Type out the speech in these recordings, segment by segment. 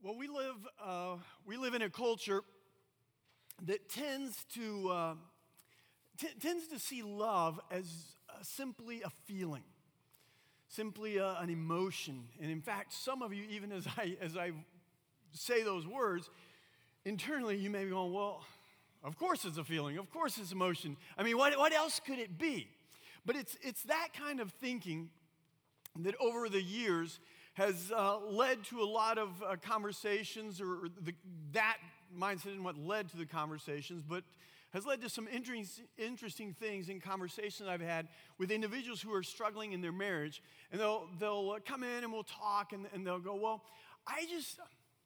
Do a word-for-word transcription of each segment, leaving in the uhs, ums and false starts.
Well, we live uh, we live in a culture that tends to uh, t- tends to see love as uh, simply a feeling, simply uh, an emotion. And in fact, some of you, even as I as I say those words, internally you may be going, "Well, of course it's a feeling. Of course it's emotion. I mean, what what else could it be?" But it's it's that kind of thinking that over the years has uh, led to a lot of uh, conversations, or the, that mindset isn't what led to the conversations, but has led to some interesting, interesting things in conversations I've had with individuals who are struggling in their marriage. And they'll, they'll come in and we'll talk, and, and they'll go, well, I just...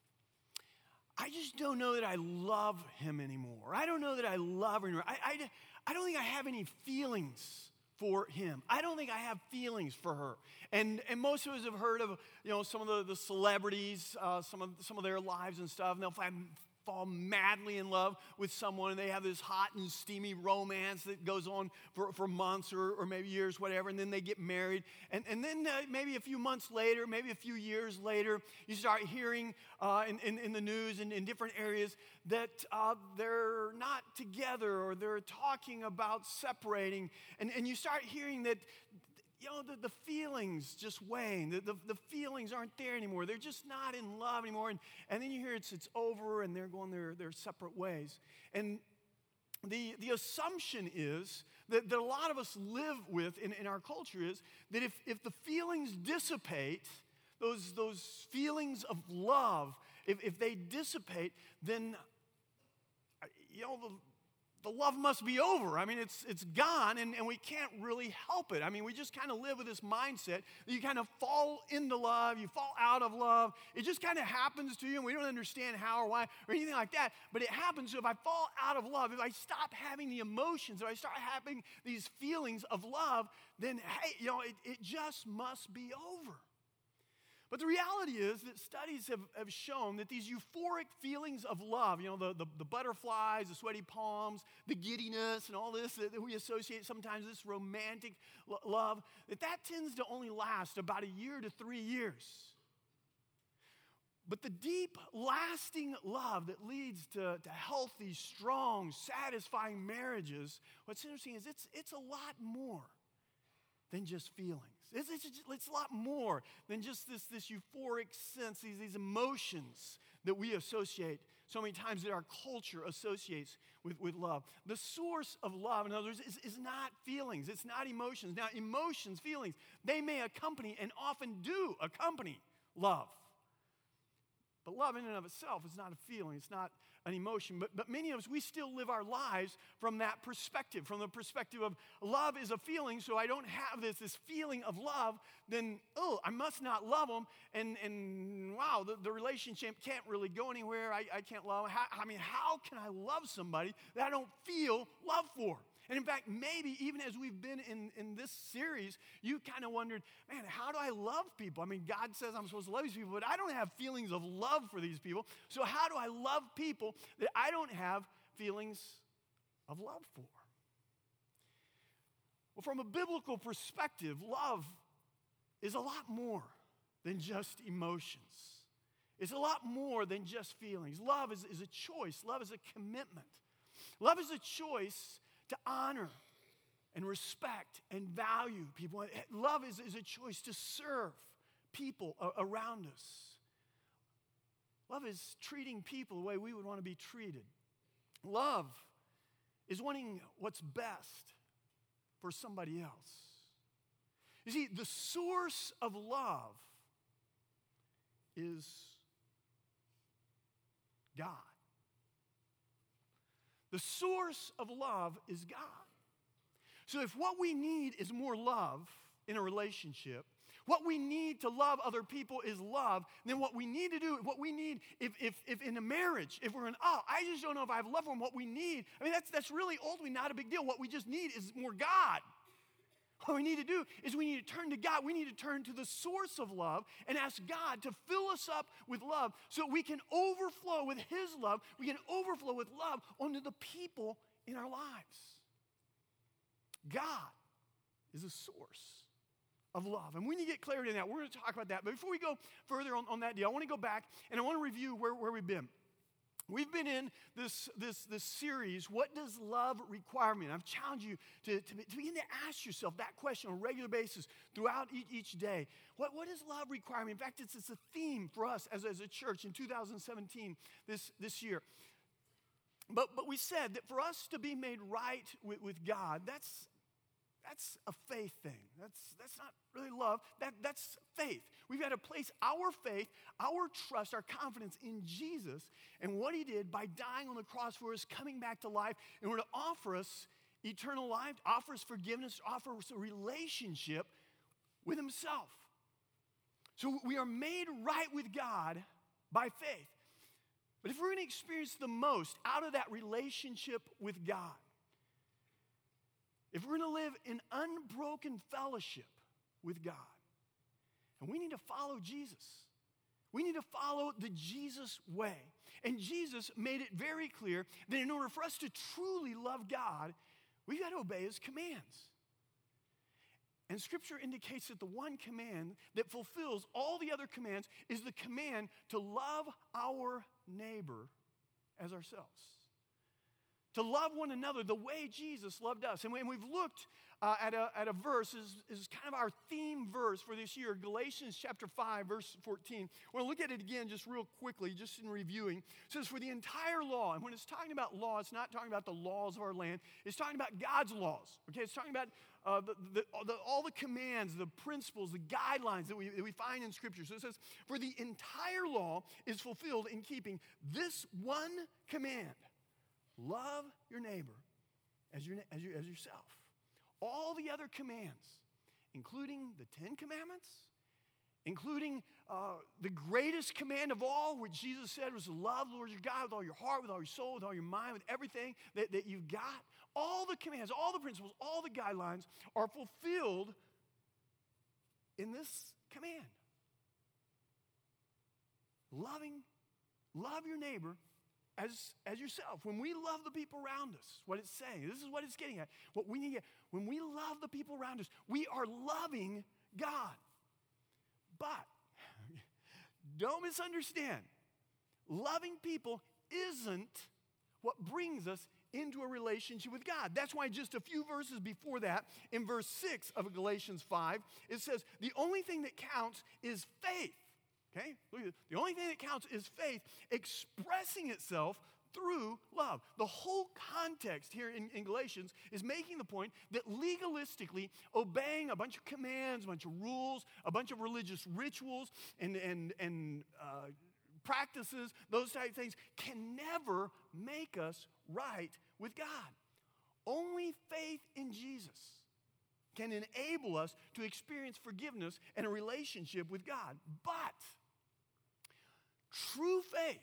I just don't know that I love him anymore. I don't know that I love her anymore. I, I, I don't think I have any feelings for him. I don't think I have feelings for her. And and most of us have heard of, you know, some of the, the celebrities, uh, some of some of their lives and stuff, and they'll find, fall madly in love with someone, and they have this hot and steamy romance that goes on for, for months or, or maybe years, whatever, and then they get married. And, and then uh, maybe a few months later, maybe a few years later, you start hearing uh, in, in, in the news and in different areas that uh, they're not together, or they're talking about separating. And, and you start hearing that, you know, the, the feelings just wane. The, the, the feelings aren't there anymore. They're just not in love anymore. And, and then you hear it's it's over, and they're going their, their separate ways. And the, the assumption is that, that a lot of us live with in, in our culture is that if, if the feelings dissipate, those, those feelings of love, if, if they dissipate, then, you know, the The love must be over. I mean, it's it's gone, and, and we can't really help it. I mean, we just kind of live with this mindset that you kind of fall into love, you fall out of love. It just kind of happens to you, and we don't understand how or why or anything like that. But it happens. So if I fall out of love, if I stop having the emotions, if I start having these feelings of love, then, hey, you know, it, it just must be over. But the reality is that studies have, have shown that these euphoric feelings of love, you know, the, the, the butterflies, the sweaty palms, the giddiness, and all this that, that we associate sometimes this romantic lo- love, that that tends to only last about a year to three years. But the deep, lasting love that leads to, to healthy, strong, satisfying marriages, what's interesting is it's, it's a lot more than just feelings. It's, it's, it's a lot more than just this, this euphoric sense, these, these emotions that we associate so many times, that our culture associates with, with love. The source of love, in other words, is, is not feelings. It's not emotions. Now, emotions, feelings, they may accompany and often do accompany love. But love in and of itself is not a feeling. It's not an emotion. But, but many of us, we still live our lives from that perspective, from the perspective of love is a feeling, so I don't have this, this feeling of love, then, oh, I must not love them. And, and wow, the, the relationship can't really go anywhere. I, I can't love them. How, I mean, how can I love somebody that I don't feel love for? And in fact, maybe even as we've been in, in this series, you kind of wondered, man, how do I love people? I mean, God says I'm supposed to love these people, but I don't have feelings of love for these people. So how do I love people that I don't have feelings of love for? Well, from a biblical perspective, love is a lot more than just emotions. It's a lot more than just feelings. Love is, is a choice. Love is a commitment. Love is a choice to honor and respect and value people. Love is, is a choice to serve people around us. Love is treating people the way we would want to be treated. Love is wanting what's best for somebody else. You see, the source of love is God. The source of love is God. So if what we need is more love in a relationship, what we need to love other people is love, then what we need to do, what we need, if if, if in a marriage, if we're in, oh, I just don't know if I have love for them, what we need, I mean, that's, that's really ultimately not a big deal. What we just need is more God. What we need to do is we need to turn to God. We need to turn to the source of love and ask God to fill us up with love so we can overflow with His love. We can overflow with love onto the people in our lives. God is the source of love. And we need to get clarity in that. We're going to talk about that. But before we go further on, on that deal, I want to go back and I want to review where, where we've been. We've been in this, this, this series, What Does Love Require Me? And I've challenged you to, to, to begin to ask yourself that question on a regular basis throughout each, each day. What, what does love require me? In fact, it's, it's a theme for us as, as a church in two thousand seventeen, this, this year. But, but we said that for us to be made right with, with God, that's, that's a faith thing. That's, that's not really love. That, that's faith. We've got to place our faith, our trust, our confidence in Jesus and what he did by dying on the cross for us, coming back to life in order to offer us eternal life, offer us forgiveness, offer us a relationship with himself. So we are made right with God by faith. But if we're going to experience the most out of that relationship with God, if we're going to live in unbroken fellowship with God, and we need to follow Jesus. We need to follow the Jesus way. And Jesus made it very clear that in order for us to truly love God, we've got to obey his commands. And Scripture indicates that the one command that fulfills all the other commands is the command to love our neighbor as ourselves. To love one another the way Jesus loved us. And we've looked uh, at, a, at a verse, is, is kind of our theme verse for this year, Galatians chapter five, verse fourteen. I want to look at it again just real quickly, just in reviewing. It says, for the entire law, and when it's talking about law, it's not talking about the laws of our land. It's talking about God's laws. Okay, it's talking about uh, the, the, the, all the commands, the principles, the guidelines that we, that we find in Scripture. So it says, for the entire law is fulfilled in keeping this one command. Love your neighbor as, your, as, your, as yourself. All the other commands, including the Ten Commandments, including uh, the greatest command of all, which Jesus said was to love the Lord your God with all your heart, with all your soul, with all your mind, with everything that, that you've got. All the commands, all the principles, all the guidelines are fulfilled in this command. Loving, love your neighbor As, as yourself. When we love the people around us, what it's saying, this is what it's getting at. What we need to get, when we love the people around us, we are loving God. But, don't misunderstand, loving people isn't what brings us into a relationship with God. That's why just a few verses before that, in verse six of Galatians five, it says, the only thing that counts is faith. Okay? Look at this. The only thing that counts is faith expressing itself through love. The whole context here in, in Galatians is making the point that legalistically obeying a bunch of commands, a bunch of rules, a bunch of religious rituals and, and, and uh, practices, those type of things can never make us right with God. Only faith in Jesus can enable us to experience forgiveness and a relationship with God. But true faith,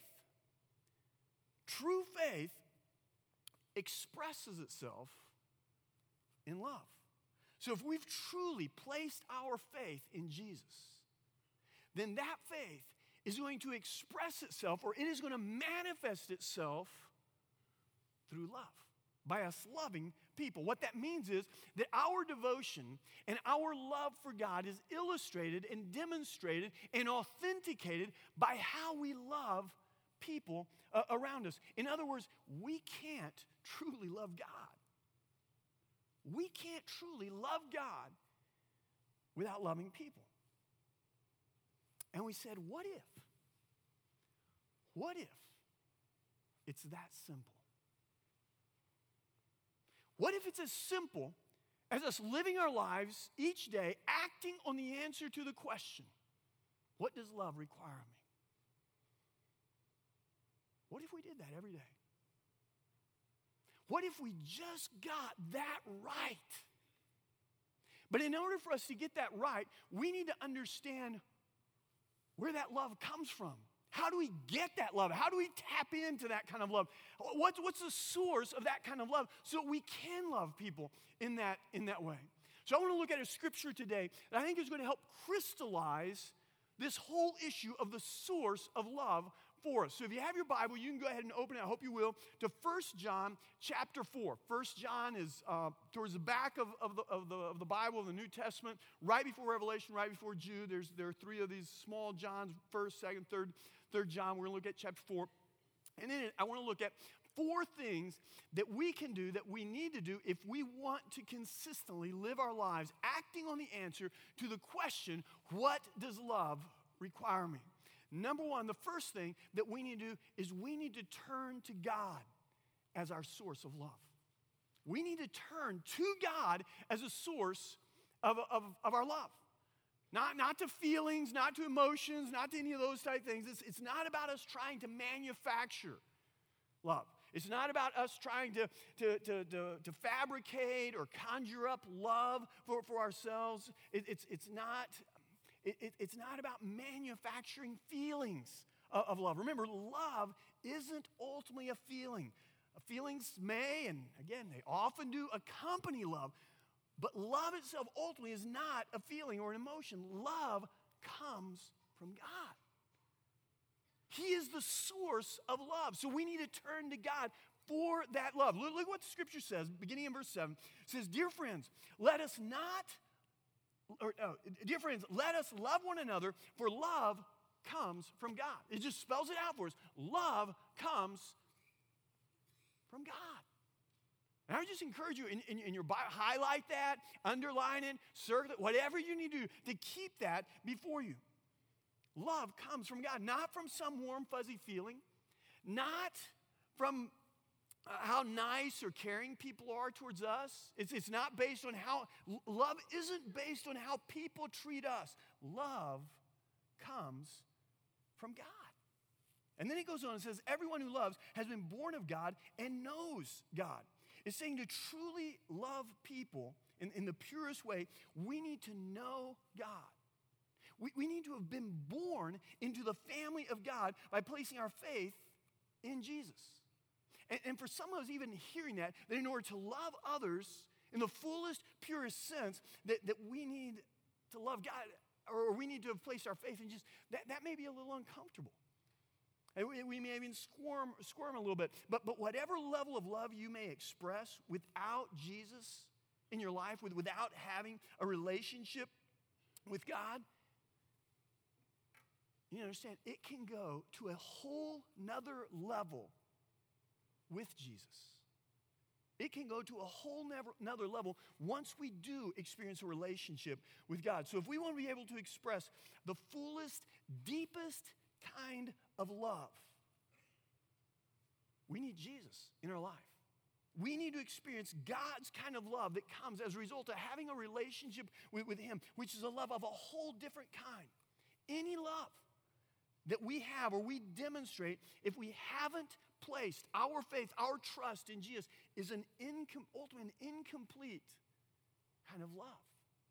true faith expresses itself in love. So if we've truly placed our faith in Jesus, then that faith is going to express itself, or it is going to manifest itself through love, by us loving people. What that means is that our devotion and our love for God is illustrated and demonstrated and authenticated by how we love people uh, around us. In other words, we can't truly love God. We can't truly love God without loving people. And we said, what if? What if it's that simple? What if it's as simple as us living our lives each day, acting on the answer to the question, what does love require of me? What if we did that every day? What if we just got that right? But in order for us to get that right, we need to understand where that love comes from. How do we get that love? How do we tap into that kind of love? What's, what's the source of that kind of love so we can love people in that, in that way? So I want to look at a scripture today that I think is going to help crystallize this whole issue of the source of love for us. So if you have your Bible, you can go ahead and open it, I hope you will, to First John chapter four. First John is uh, towards the back of, of, the, of, the, of the Bible, the New Testament, right before Revelation, right before Jude. There's, there are three of these small Johns, first, second, third, third John. We're going to look at chapter four. And then I want to look at four things that we can do, that we need to do if we want to consistently live our lives acting on the answer to the question, what does love require me? Number one, the first thing that we need to do is we need to turn to God as our source of love. We need to turn to God as a source of, of, of our love. Not, not to feelings, not to emotions, not to any of those type things. It's, it's not about us trying to manufacture love. It's not about us trying to, to, to, to, to fabricate or conjure up love for, for ourselves. It, it's, it's, not, it, it, it's not about manufacturing feelings of, of love. Remember, love isn't ultimately a feeling. Feelings may, and again, they often do accompany love, but love itself ultimately is not a feeling or an emotion. Love comes from God. He is the source of love. So we need to turn to God for that love. Look, look what the scripture says, beginning in verse seven. It says, dear friends, let us not, or uh, dear friends, let us love one another, for love comes from God. It just spells it out for us. Love comes from God. And I would just encourage you in, in, in your Bible, highlight that, underline it, circle it, whatever you need to do to keep that before you. Love comes from God, not from some warm, fuzzy feeling, not from uh, how nice or caring people are towards us. It's, it's not based on how, love isn't based on how people treat us. Love comes from God. And then it goes on and says, everyone who loves has been born of God and knows God. It's saying to truly love people in, in the purest way, we need to know God. We, we need to have been born into the family of God by placing our faith in Jesus. And, and for some of us, even hearing that, that in order to love others in the fullest, purest sense, that, that we need to love God, or we need to have placed our faith in Jesus, that, that may be a little uncomfortable. And we, we may even squirm, squirm a little bit. But, but whatever level of love you may express without Jesus in your life, with, without having a relationship with God, you understand, it can go to a whole nother level with Jesus. It can go to a whole never, another level once we do experience a relationship with God. So if we want to be able to express the fullest, deepest kind of love, we need Jesus in our life. We need to experience God's kind of love that comes as a result of having a relationship with, with Him, which is a love of a whole different kind. Any love that we have or we demonstrate, if we haven't placed our faith, our trust in Jesus, is an incom- ultimately an incomplete kind of love.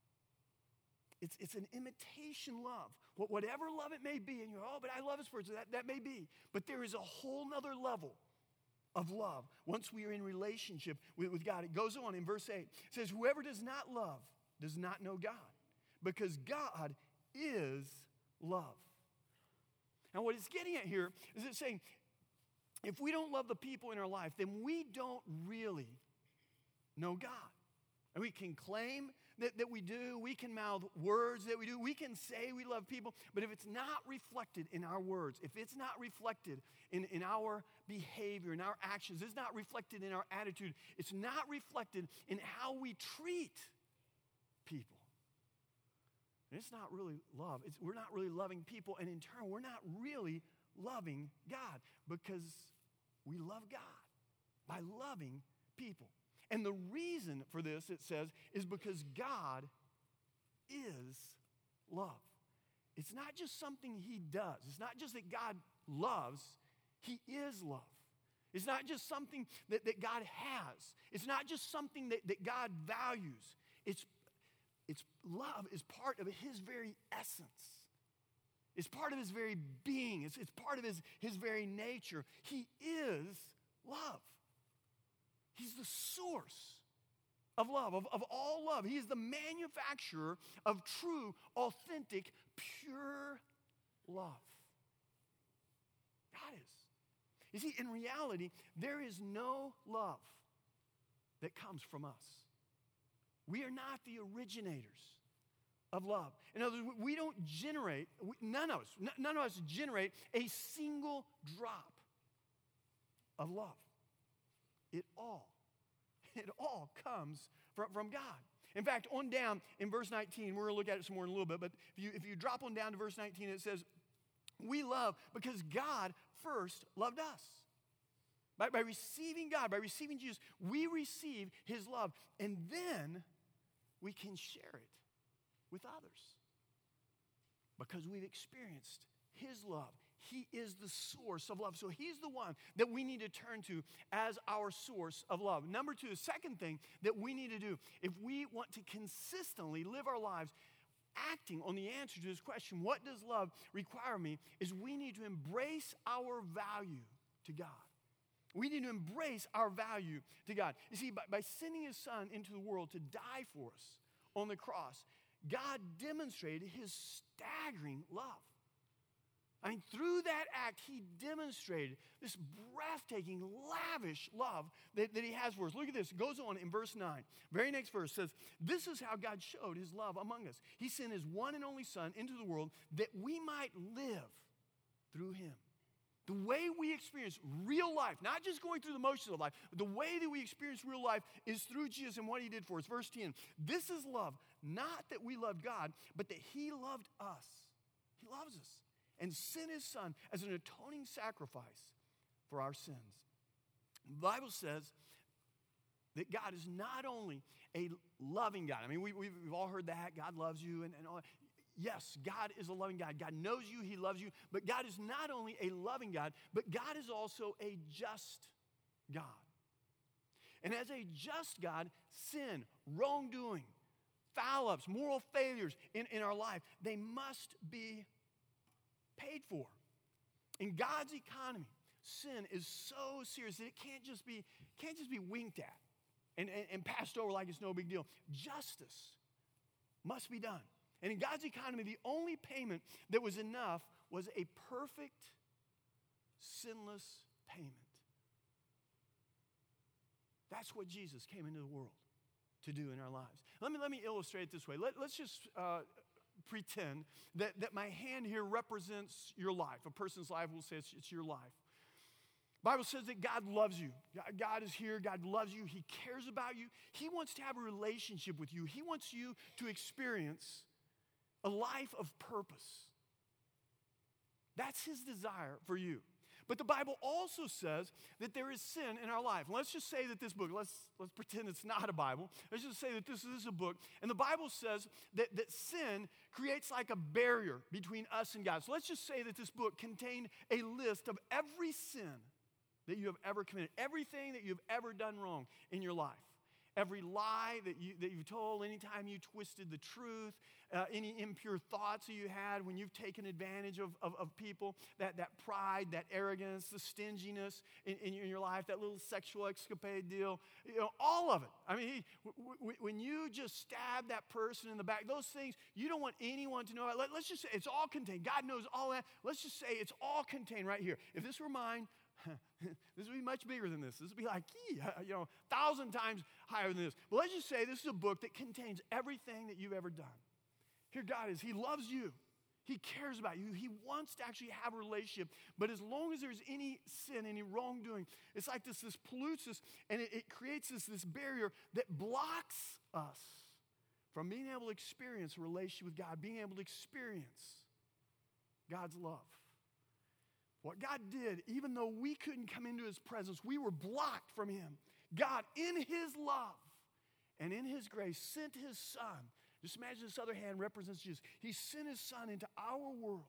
It's, it's an imitation love. Whatever love it may be, and you're, oh, but I love this person, that, that may be. But there is a whole nother level of love once we are in relationship with, with God. It goes on in verse eight. It says, whoever does not love does not know God, because God is love. Now, what it's getting at here is it's saying, if we don't love the people in our life, then we don't really know God. And we can claim that, that we do. We can mouth words that we do. We can say we love people. But if it's not reflected in our words, if it's not reflected in, in our behavior, in our actions, it's not reflected in our attitude, it's not reflected in how we treat people, and it's not really love. It's, we're not really loving people, and in turn, we're not really loving God, because we love God by loving people. And the reason for this, it says, is because God is love. It's not just something He does. It's not just that God loves. He is love. It's not just something that, that God has. It's not just something that, that God values. It's It's love is part of His very essence. It's part of His very being. It's, it's part of his, his very nature. He is love. He's the source of love, of, of all love. He is the manufacturer of true, authentic, pure love. God is. You see, in reality, there is no love that comes from us. We are not the originators of love. In other words, we don't generate, we, none of us, n- none of us generate a single drop of love. It all, it all comes from, from God. In fact, on down in verse nineteen, we're going to look at it some more in a little bit, but if you, if you drop on down to verse nineteen, it says, we love because God first loved us. By, by receiving God, by receiving Jesus, we receive his love, and then we can share it with others because we've experienced his love. He is the source of love. So he's the one that we need to turn to as our source of love. Number two, the second thing that we need to do if we want to consistently live our lives acting on the answer to this question, what does love require of me, is we need to embrace our value to God. We need to embrace our value to God. You see, by, by sending his son into the world to die for us on the cross, God demonstrated his staggering love. I mean, through that act, he demonstrated this breathtaking, lavish love that, that he has for us. Look at this. It goes on in verse nine. Very next verse says, this is how God showed his love among us. He sent his one and only son into the world that we might live through him. The way we experience real life, not just going through the motions of life, but the way that we experience real life is through Jesus and what he did for us. Verse ten, this is love, not that we loved God, but that he loved us. He loves us and sent his son as an atoning sacrifice for our sins. The Bible says that God is not only a loving God. I mean, we, we've, we've all heard that. God loves you and, and all that. Yes, God is a loving God. God knows you, he loves you. But God is not only a loving God, but God is also a just God. And as a just God, sin, wrongdoing, foul-ups, moral failures in, in our life, they must be paid for. In God's economy, sin is so serious that it can't just be, can't just be winked at and, and, and passed over like it's no big deal. Justice must be done. And in God's economy, the only payment that was enough was a perfect, sinless payment. That's what Jesus came into the world to do in our lives. Let me, let me illustrate it this way. Let, let's just uh, pretend that, that my hand here represents your life. A person's life will say it's, it's your life. The Bible says that God loves you. God is here. God loves you. He cares about you. He wants to have a relationship with you. He wants you to experience a life of purpose. That's his desire for you. But the Bible also says that there is sin in our life. And let's just say that this book, let's, let's pretend it's not a Bible. Let's just say that this is a book. And the Bible says that, that sin creates like a barrier between us and God. So let's just say that this book contained a list of every sin that you have ever committed, everything that you've ever done wrong in your life. Every lie that, you, that you've told, anytime you twisted the truth, uh, any impure thoughts that you had when you've taken advantage of, of, of people, that, that pride, that arrogance, the stinginess in, in your life, that little sexual escapade deal, you know, all of it. I mean, he, w- w- when you just stab that person in the back, those things, you don't want anyone to know about. Let, let's just say it's all contained. God knows all that. Let's just say it's all contained right here. If this were mine, this would be much bigger than this. This would be like, you know, a thousand times higher than this. But let's just say this is a book that contains everything that you've ever done. Here God is. He loves you. He cares about you. He wants to actually have a relationship. But as long as there's any sin, any wrongdoing, it's like this, this pollutes us, and it, it creates this, this barrier that blocks us from being able to experience a relationship with God, being able to experience God's love. What God did, even though we couldn't come into his presence, we were blocked from him. God, in his love and in his grace, sent his son. Just imagine this other hand represents Jesus. He sent his son into our world.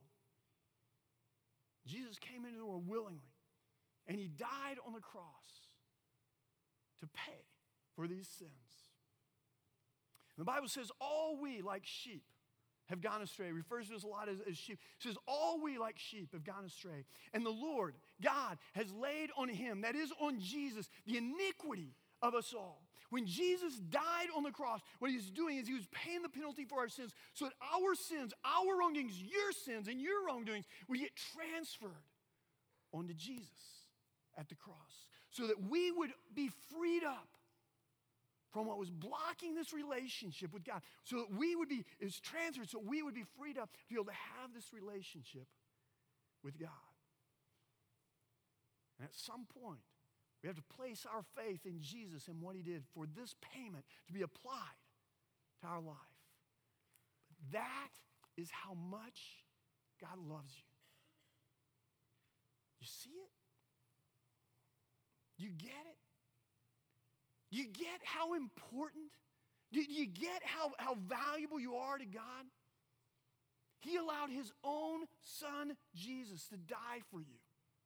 Jesus came into the world willingly, and he died on the cross to pay for these sins. And the Bible says, all we like sheep have gone astray. It refers to us a lot as, as sheep. It says, all we like sheep have gone astray. And the Lord, God, has laid on him, that is on Jesus, the iniquity of us all. When Jesus died on the cross, what he was doing is he was paying the penalty for our sins so that our sins, our wrongdoings, your sins, and your wrongdoings would get transferred onto Jesus at the cross so that we would be freed up from what was blocking this relationship with God, so that we would be, it was transferred, so we would be freed up to be able to have this relationship with God. And at some point, we have to place our faith in Jesus and what he did for this payment to be applied to our life. But that is how much God loves you. You see it? You get it? You get how important? Do you get how, how valuable you are to God? He allowed his own son, Jesus, to die for you.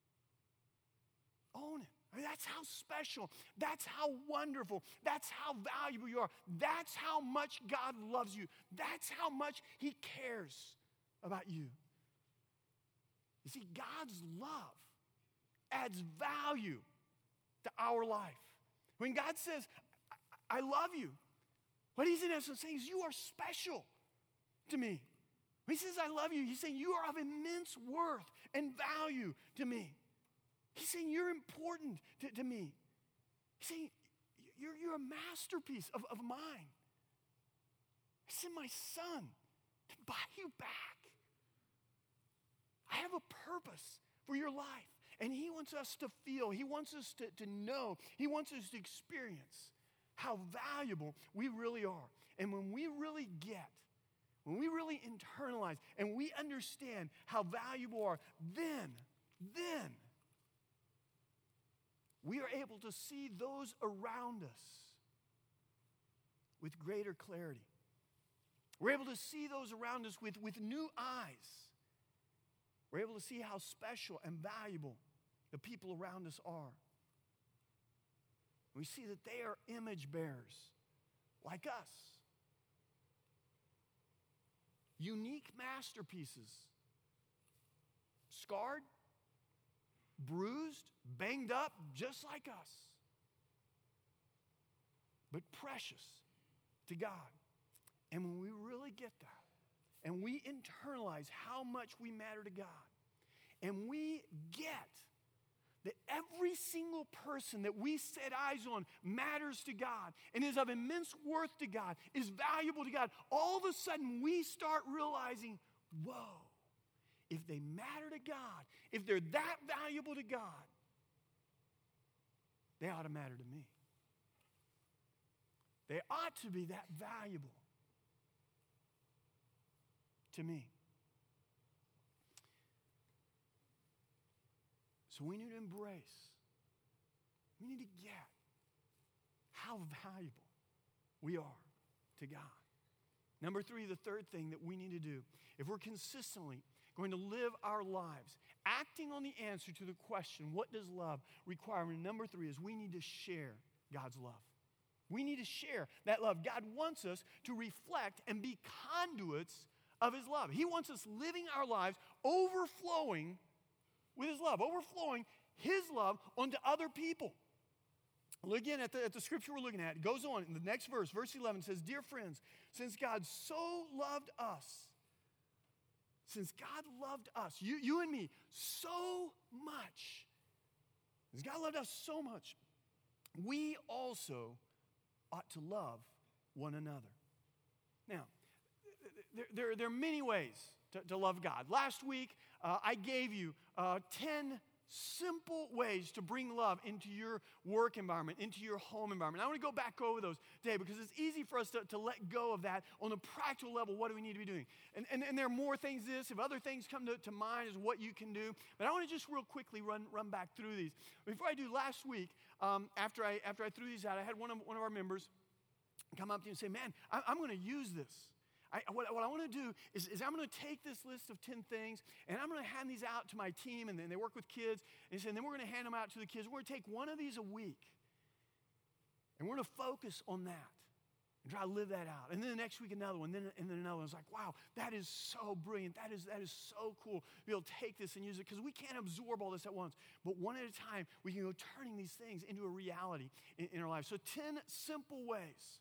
Own it. I mean, that's how special. That's how wonderful. That's how valuable you are. That's how much God loves you. That's how much he cares about you. You see, God's love adds value to our life. When God says, I love you, what he's in essence saying is, you are special to me. When he says, I love you, he's saying, you are of immense worth and value to me. He's saying, you're important to, to me. He's saying, you're, you're a masterpiece of, of mine. I sent my son to buy you back. I have a purpose for your life. And he wants us to feel, he wants us to, to know, he wants us to experience how valuable we really are. And when we really get, when we really internalize and we understand how valuable we are, then, then, we are able to see those around us with greater clarity. We're able to see those around us with, with new eyes. We're able to see how special and valuable the people around us are. We see that they are image bearers like us. Unique masterpieces. Scarred, bruised, banged up, just like us. But precious to God. And when we really get that, and we internalize how much we matter to God, and we get that every single person that we set eyes on matters to God and is of immense worth to God, is valuable to God, all of a sudden we start realizing, whoa, if they matter to God, if they're that valuable to God, they ought to matter to me. They ought to be that valuable to me. So we need to embrace, we need to get how valuable we are to God. Number three, the third thing that we need to do, if we're consistently going to live our lives acting on the answer to the question, what does love require? And number three is we need to share God's love. We need to share that love. God wants us to reflect and be conduits of his love. He wants us living our lives overflowing with his love, overflowing his love onto other people. Look again at the, at the scripture we're looking at. It goes on in the next verse. Verse eleven says, dear friends, since God so loved us, since God loved us, you, you and me, so much, since God loved us so much, we also ought to love one another. Now, there, there, there are many ways to, to love God. Last week, uh, I gave you uh, ten simple ways to bring love into your work environment, into your home environment. I want to go back over those today because it's easy for us to, to let go of that on a practical level. What do we need to be doing? And, and, and there are more things this. If other things come to, to mind as what you can do. But I want to just real quickly run, run back through these. Before I do, last week, um, after, I, after I threw these out, I had one of, one of our members come up to you and say, man, I, I'm going to use this. I, what, what I want to do is, is I'm going to take this list of ten things and I'm going to hand these out to my team, and then they work with kids, and, so, and then we're going to hand them out to the kids. We're going to take one of these a week and we're going to focus on that and try to live that out. And then the next week another one, and then, and then another one. It's like, wow, that is so brilliant. That is, that is so cool to be able to take this and use it, because we can't absorb all this at once. But one at a time, we can go turning these things into a reality in, in our lives. So ten simple ways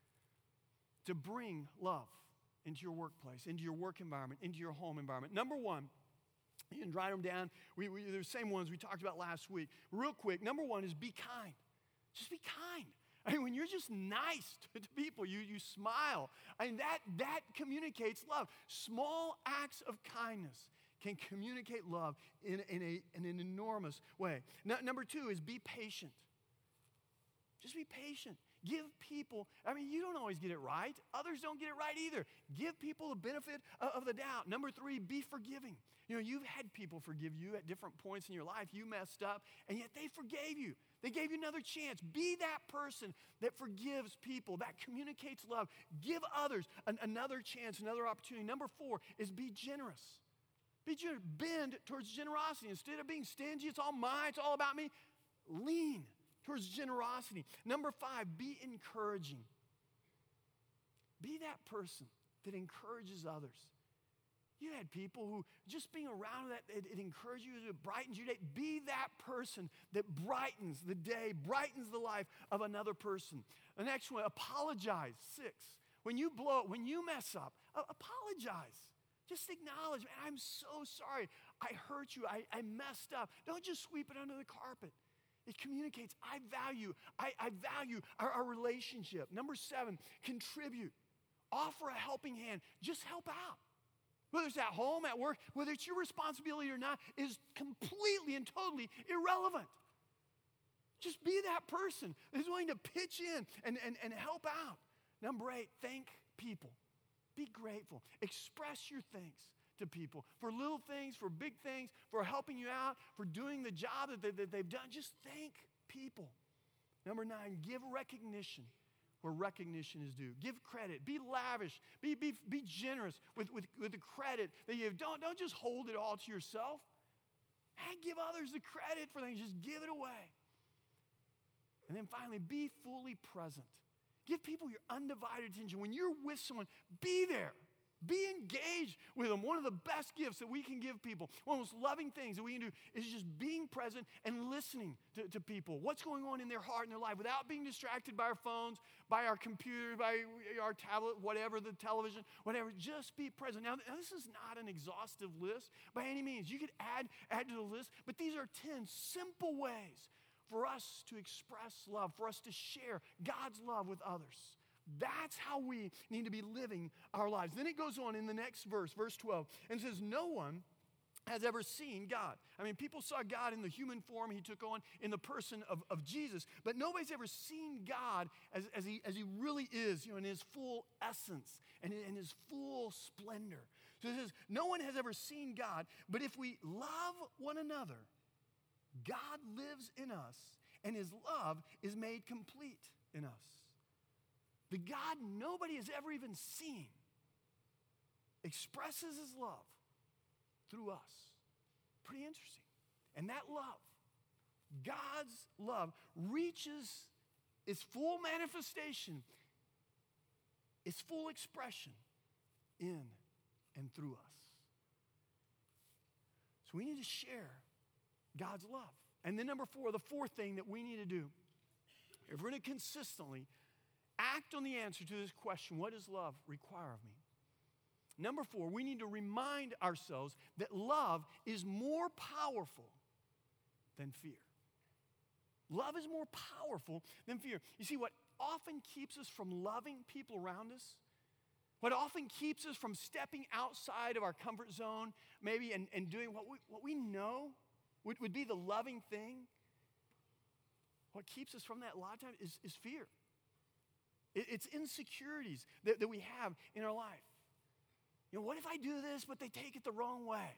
to bring love into your workplace, into your work environment, into your home environment. Number one, You can write them down. We, we, they're the same ones we talked about last week. Real quick, number one is be kind. Just be kind. I mean, when you're just nice to, to people, you, you smile. I mean, that, that communicates love. Small acts of kindness can communicate love in, in, a, in an enormous way. No, number two is be patient. Just be patient. Give people, I mean, you don't always get it right. Others don't get it right either. Give people the benefit of, of the doubt. Number three, be forgiving. You know, you've had people forgive you at different points in your life. You messed up, and yet they forgave you. They gave you another chance. Be that person that forgives people, that communicates love. Give others an, another chance, another opportunity. Number four is be generous. Be generous. Bend towards generosity. Instead of being stingy, it's all mine, it's all about me, lean towards generosity. Number five, be encouraging. Be that person that encourages others. You had people who just being around that, it, it encourages you, it brightens your day. Be that person that brightens the day, brightens the life of another person. The next one, apologize. Six. When you blow it, when you mess up, uh, apologize. Just acknowledge, man, I'm so sorry. I hurt you. I, I messed up. Don't just sweep it under the carpet. It communicates, I value, I, I value our, our relationship. Number seven, contribute. Offer a helping hand. Just help out. Whether it's at home, at work, whether it's your responsibility or not, is completely and totally irrelevant. Just be that person who's willing to pitch in and, and, and help out. Number eight, thank people. Be grateful. Express your thanks to people for little things, for big things, for helping you out, for doing the job that, they, that they've done. Just thank people. Number nine, give recognition where recognition is due. Give credit. Be lavish. Be, be, be generous with, with, with the credit that you have. Don't, don't just hold it all to yourself. And give others the credit for things. Just give it away. And then finally, be fully present. Give people your undivided attention. When you're with someone, be there. Be engaged with them. One of the best gifts that we can give people, one of the most loving things that we can do is just being present and listening to, to people. What's going on in their heart and their life without being distracted by our phones, by our computer, by our tablet, whatever, the television, whatever. Just be present. Now, this is not an exhaustive list by any means. You could add, add to the list, but these are ten simple ways for us to express love, for us to share God's love with others. That's how we need to be living our lives. Then it goes on in the next verse, verse twelve, and says, no one has ever seen God. I mean, people saw God in the human form he took on in the person of, of Jesus, but nobody's ever seen God as, as, he, as he really is, you know, in his full essence and in, in his full splendor. So it says, no one has ever seen God, but if we love one another, God lives in us, and his love is made complete in us. The God nobody has ever even seen expresses his love through us. Pretty interesting. And that love, God's love, reaches its full manifestation, its full expression in and through us. So we need to share God's love. And then number four, the fourth thing that we need to do, if we're going to consistently act on the answer to this question, what does love require of me? Number four, we need to remind ourselves that love is more powerful than fear. Love is more powerful than fear. You see, what often keeps us from loving people around us, what often keeps us from stepping outside of our comfort zone, maybe, and, and doing what we, what we know would, would be the loving thing, what keeps us from that a lot of times is, is fear. It's insecurities that, that we have in our life. You know, what if I do this, but they take it the wrong way?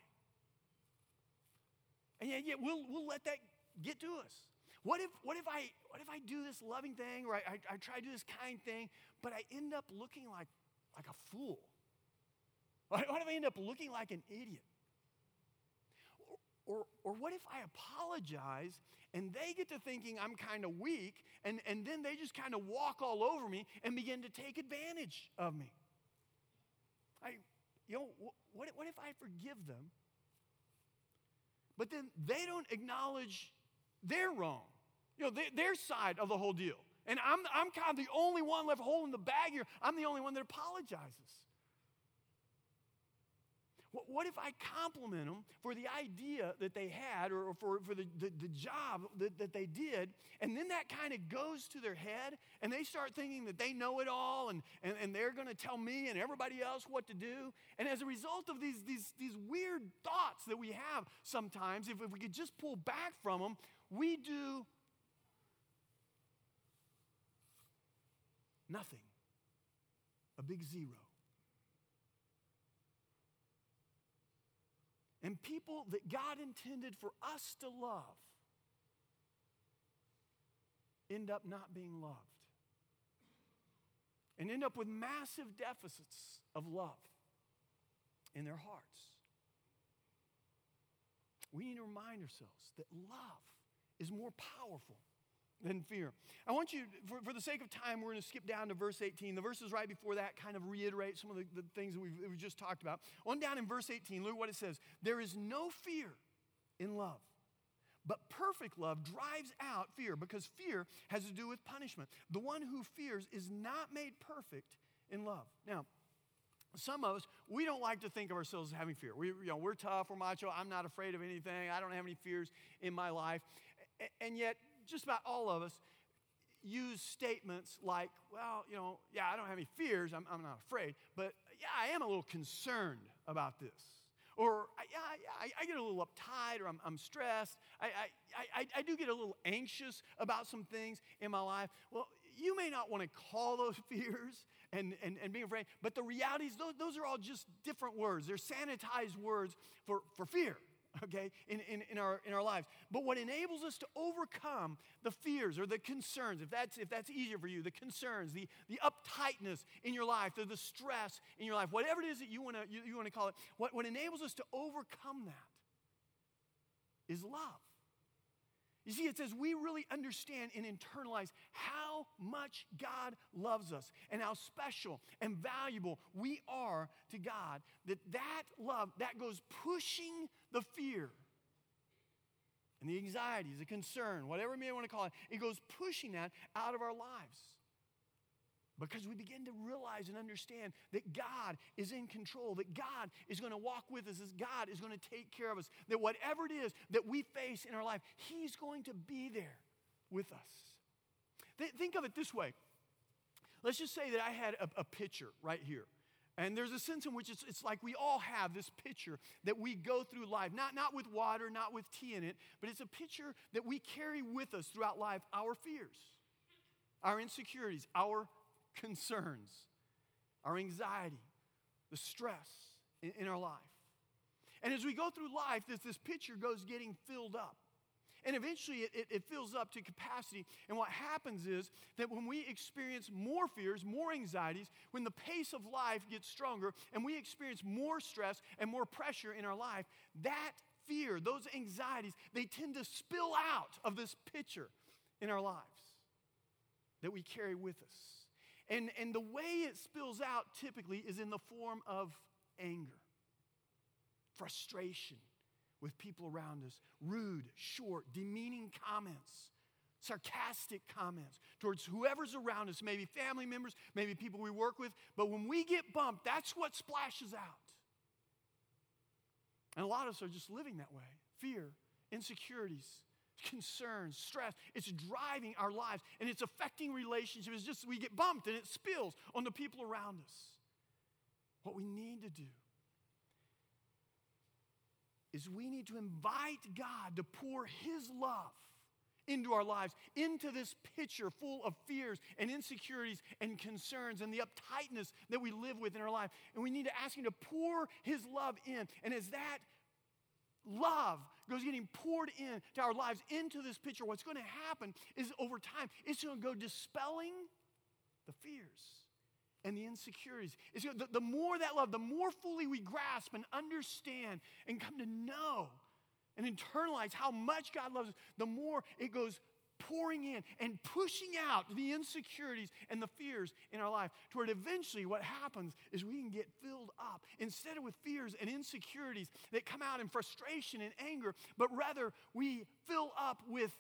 And yet, yet we'll, we'll let that get to us. What if, what if, I, what if I do this loving thing, or I, I, I try to do this kind thing, but I end up looking like, like a fool? What if I end up looking like an idiot? Or, or what if I apologize and they get to thinking I'm kind of weak, and, and then they just kind of walk all over me and begin to take advantage of me? I, you know, what, what if I forgive them, but then they don't acknowledge they're wrong, you know, they, their side of the whole deal, and I'm, I'm kind of the only one left holding the bag here. I'm the only one that apologizes. What, what if I compliment them for the idea that they had or for, for the, the, the job that, that they did, and then that kind of goes to their head, and they start thinking that they know it all, and, and, and they're going to tell me and everybody else what to do. And as a result of these, these, these weird thoughts that we have sometimes, if, if we could just pull back from them, we do nothing. A big zero. And people that God intended for us to love end up not being loved. And end up with massive deficits of love in their hearts. We need to remind ourselves that love is more powerful than fear. I want you, for, for the sake of time, we're going to skip down to verse eighteen. The verses right before that kind of reiterate some of the, the things that we've, that we've just talked about. On down in verse eighteen, look what it says. There is no fear in love, but perfect love drives out fear, because fear has to do with punishment. The one who fears is not made perfect in love. Now, some of us, we don't like to think of ourselves as having fear. We, you know, we're tough, we're macho, I'm not afraid of anything, I don't have any fears in my life. And yet, just about all of us use statements like, well, you know, yeah, I don't have any fears, I'm, I'm not afraid, but yeah, I am a little concerned about this. Or, yeah, I, I get a little uptight, or I'm, I'm stressed. I, I, I, I do get a little anxious about some things in my life. Well, you may not want to call those fears and, and, and being afraid, but the reality is those, those are all just different words. They're sanitized words for, for fear. Okay, in, in, in, our, in our lives. But what enables us to overcome the fears or the concerns, if that's, if that's easier for you, the concerns, the, the uptightness in your life, the, the stress in your life, whatever it is that you want to you, you want to call it, what, what enables us to overcome that is love. You see, it's as we really understand and internalize how much God loves us and how special and valuable we are to God, that that love, that goes pushing the fear and the anxiety, the concern, whatever you may want to call it, it goes pushing that out of our lives. Because we begin to realize and understand that God is in control, that God is going to walk with us, that God is going to take care of us, that whatever it is that we face in our life, He's going to be there with us. Th- think of it this way. Let's just say that I had a, a pitcher right here. And there's a sense in which it's, it's like we all have this pitcher that we go through life, not, not with water, not with tea in it, but it's a pitcher that we carry with us throughout life, our fears, our insecurities, our concerns, our anxiety, the stress in, in our life. And as we go through life, this, this pitcher goes getting filled up. And eventually it, it, it fills up to capacity. And what happens is that when we experience more fears, more anxieties, when the pace of life gets stronger and we experience more stress and more pressure in our life, that fear, those anxieties, they tend to spill out of this pitcher in our lives that we carry with us. And, and the way it spills out typically is in the form of anger, frustration with people around us, rude, short, demeaning comments, sarcastic comments towards whoever's around us, maybe family members, maybe people we work with. But when we get bumped, that's what splashes out. And a lot of us are just living that way. Fear, insecurities, concerns, stress. It's driving our lives, and it's affecting relationships. It's just we get bumped, and it spills on the people around us. What we need to do is we need to invite God to pour His love into our lives, into this pitcher full of fears and insecurities and concerns and the uptightness that we live with in our life. And we need to ask Him to pour His love in. And as that love goes getting poured into our lives, into this pitcher, what's going to happen is over time, it's going to go dispelling the fears and the insecurities. It's gonna, the, the more that love, the more fully we grasp and understand and come to know and internalize how much God loves us, the more it goes pouring in and pushing out the insecurities and the fears in our life, toward eventually what happens is we can get filled up, instead of with fears and insecurities that come out in frustration and anger, but rather we fill up with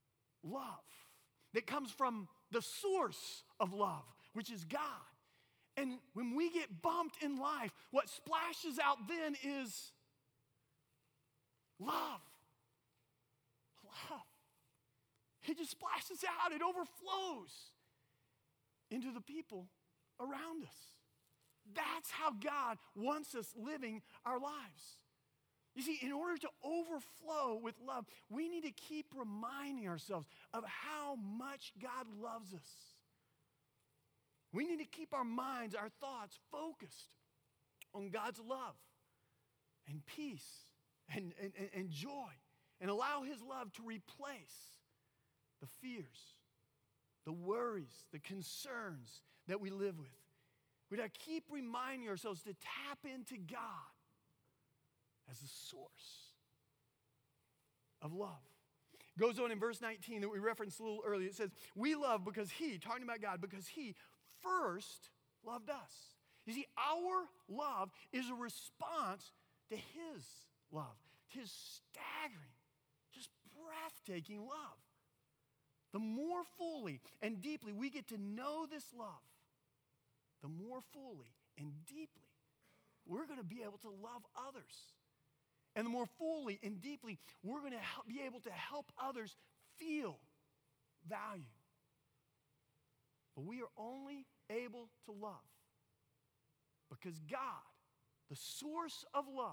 love that comes from the source of love, which is God. And when we get bumped in life, what splashes out then is love. Love. It just splashes out. It overflows into the people around us. That's how God wants us living our lives. You see, in order to overflow with love, we need to keep reminding ourselves of how much God loves us. We need to keep our minds, our thoughts focused on God's love and peace and, and, and joy, and allow His love to replace the fears, the worries, the concerns that we live with. We got to keep reminding ourselves to tap into God as the source of love. It goes on in verse nineteen that we referenced a little earlier. It says, we love because He, talking about God, because He first loved us. You see, our love is a response to His love, to His staggering, just breathtaking love. The more fully and deeply we get to know this love, the more fully and deeply we're going to be able to love others. And the more fully and deeply we're going to help, be able to help others feel value. But we are only able to love because God, the source of love,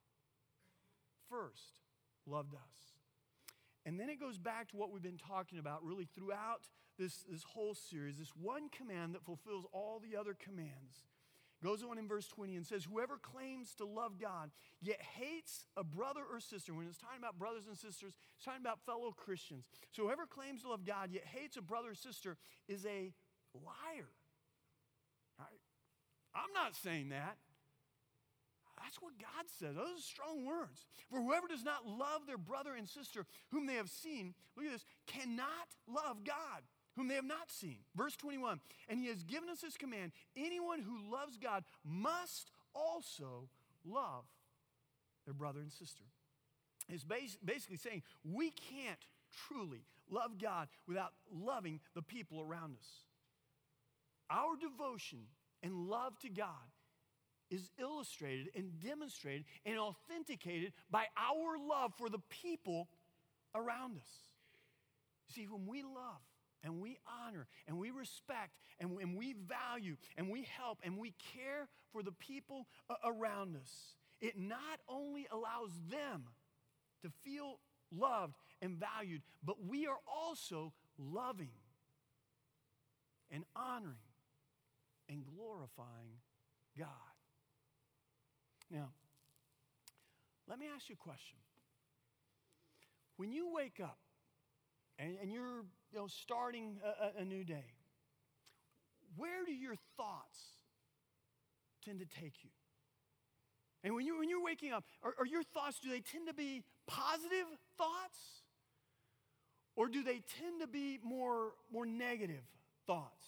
first loved us. And then it goes back to what we've been talking about really throughout this, this whole series, this one command that fulfills all the other commands. Goes on in verse twenty and says, whoever claims to love God yet hates a brother or sister, when it's talking about brothers and sisters, it's talking about fellow Christians. So whoever claims to love God yet hates a brother or sister is a liar. Right? I'm not saying that. That's what God says. Those are strong words. For whoever does not love their brother and sister whom they have seen, look at this, cannot love God whom they have not seen. Verse twenty-one, and He has given us His command, anyone who loves God must also love their brother and sister. It's basically saying we can't truly love God without loving the people around us. Our devotion and love to God is illustrated and demonstrated and authenticated by our love for the people around us. You see, when we love and we honor and we respect and when we value and we help and we care for the people around us, it not only allows them to feel loved and valued, but we are also loving and honoring and glorifying God. Now, let me ask you a question. When you wake up and, and you're you know, starting a, a new day, where do your thoughts tend to take you? And when, you, when you're waking up, are, are your thoughts, do they tend to be positive thoughts? Or do they tend to be more, more negative thoughts?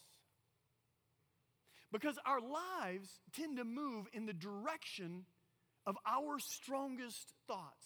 Because our lives tend to move in the direction of our strongest thoughts.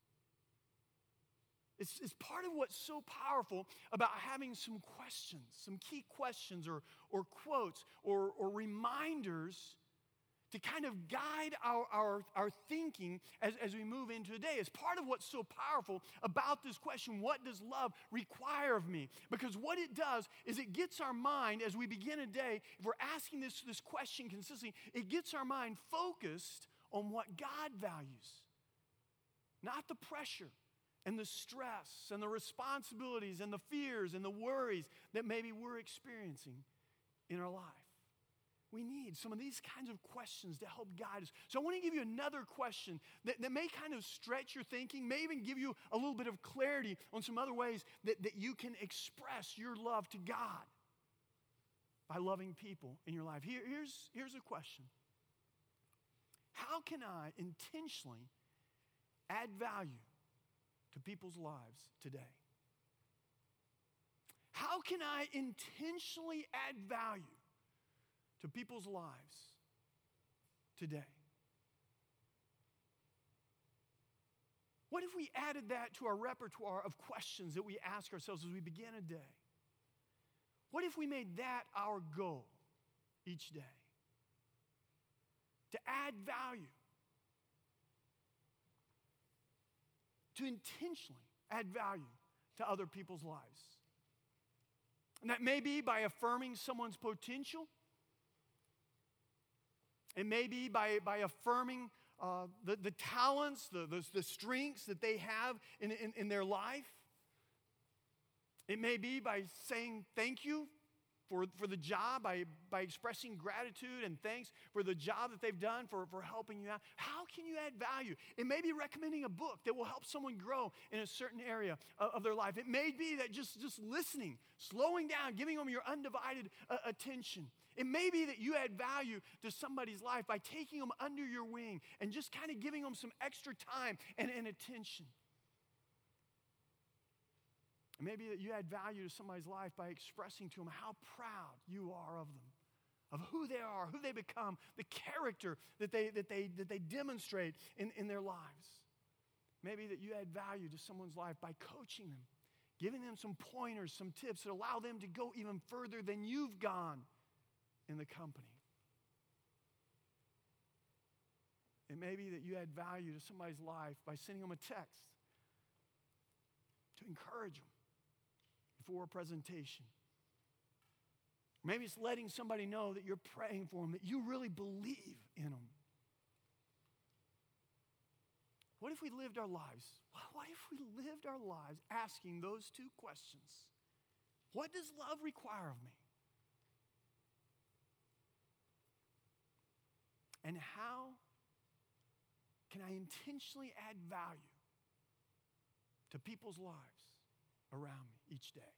It's, it's part of what's so powerful about having some questions, some key questions or, or quotes or, or reminders to kind of guide our, our, our thinking as, as we move into the day. It's part of what's so powerful about this question, what does love require of me? Because what it does is it gets our mind, as we begin a day, if we're asking this, this question consistently, it gets our mind focused on what God values, not the pressure and the stress and the responsibilities and the fears and the worries that maybe we're experiencing in our life. We need some of these kinds of questions to help guide us. So I want to give you another question that, that may kind of stretch your thinking, may even give you a little bit of clarity on some other ways that, that you can express your love to God by loving people in your life. Here, here's, here's a question. How can I intentionally add value to people's lives today? How can I intentionally add value to people's lives today? What if we added that to our repertoire of questions that we ask ourselves as we begin a day? What if we made that our goal each day? to add value, to intentionally add value to other people's lives. And that may be by affirming someone's potential. It may be by, by affirming uh, the, the talents, the, the, the strengths that they have in, in, in their life. It may be by saying thank you for, for the job, by, by expressing gratitude and thanks for the job that they've done, for, for helping you out. How can you add value? It may be recommending a book that will help someone grow in a certain area of, of their life. It may be that just, just listening, slowing down, giving them your undivided uh, attention. It may be that you add value to somebody's life by taking them under your wing and just kind of giving them some extra time and, and attention. It may be that you add value to somebody's life by expressing to them how proud you are of them, of who they are, who they become, the character that they, that they, that they demonstrate in, in their lives. Maybe that you add value to someone's life by coaching them, giving them some pointers, some tips that allow them to go even further than you've gone in the company. It may be that you add value to somebody's life by sending them a text to encourage them before a presentation. Maybe it's letting somebody know that you're praying for them, that you really believe in them. What if we lived our lives? What if we lived our lives asking those two questions? What does love require of me? And how can I intentionally add value to people's lives around me each day?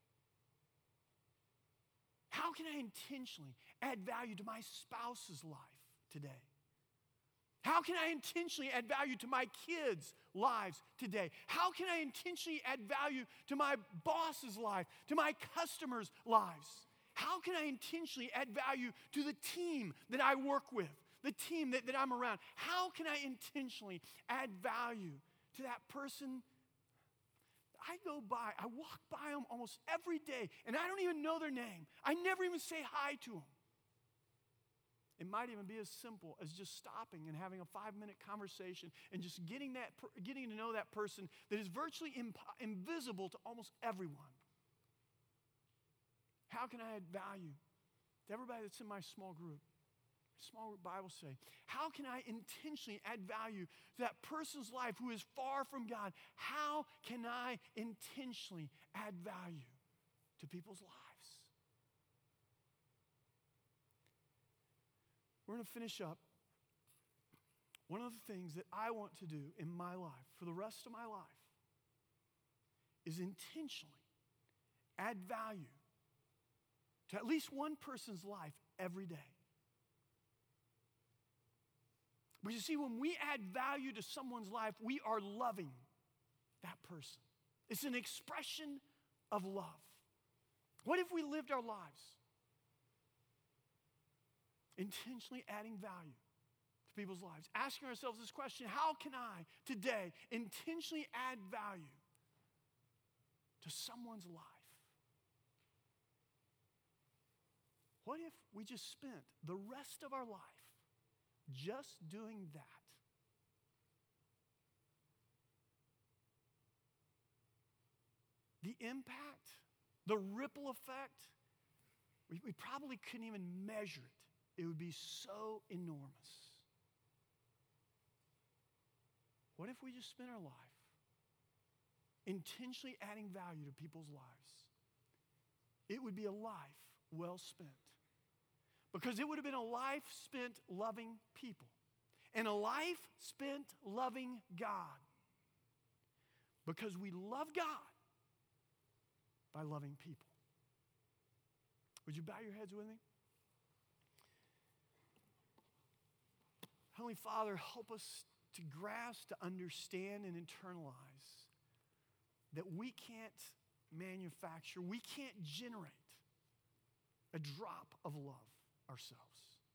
How can I intentionally add value to my spouse's life today? How can I intentionally add value to my kids' lives today? How can I intentionally add value to my boss's life, to my customers' lives? How can I intentionally add value to the team that I work with, the team that, that I'm around? How can I intentionally add value to that person? I go by, I walk by them almost every day, and I don't even know their name. I never even say hi to them. It might even be as simple as just stopping and having a five-minute conversation and just getting that, getting to know that person that is virtually imp- invisible to almost everyone. How can I add value to everybody that's in my small group? Small group Bible study. How can I intentionally add value to that person's life who is far from God? How can I intentionally add value to people's lives? We're going to finish up. One of the things that I want to do in my life, for the rest of my life, is intentionally add value to at least one person's life every day. But you see, when we add value to someone's life, we are loving that person. It's an expression of love. What if we lived our lives intentionally adding value to people's lives? Asking ourselves this question: how can I today intentionally add value to someone's life? What if we just spent the rest of our life just doing that? The impact, the ripple effect, we, we probably couldn't even measure it. It would be so enormous. What if we just spent our life intentionally adding value to people's lives? It would be a life well spent. Because it would have been a life spent loving people and a life spent loving God. Because we love God by loving people. Would you bow your heads with me? Heavenly Father, help us to grasp, to understand, and internalize that we can't manufacture, we can't generate a drop of love ourselves.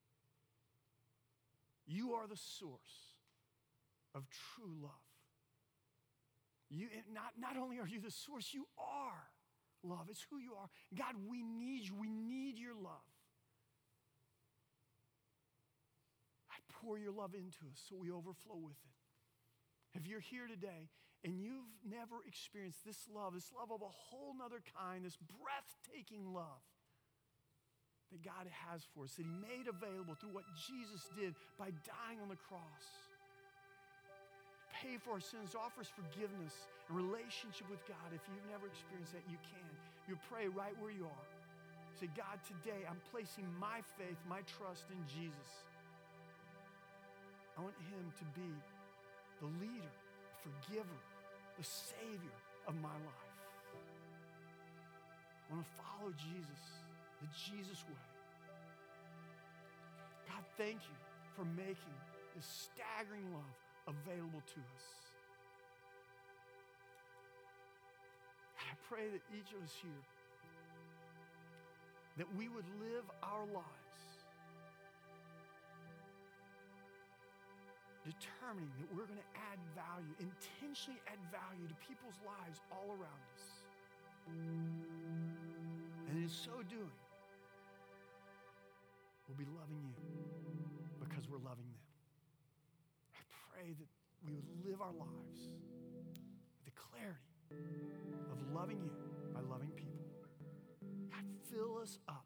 You are the source of true love. You, not, not only are you the source, you are love. It's who you are. God, we need you. We need your love. I pour your love into us so we overflow with it. If you're here today and you've never experienced this love, this love of a whole nother kind, this breathtaking love that God has for us, that he made available through what Jesus did by dying on the cross, to pay for our sins, to offer us forgiveness and relationship with God. If you've never experienced that, you can. You pray right where you are. Say, God, today I'm placing my faith, my trust in Jesus. I want him to be the leader, forgiver, the Savior of my life. I want to follow Jesus, the Jesus way. God, thank you for making this staggering love available to us. I pray that each of us here, that we would live our lives determining that we're going to add value, intentionally add value to people's lives all around us. And in so doing, we'll be loving you because we're loving them. I pray that we would live our lives with the clarity of loving you by loving people. God, fill us up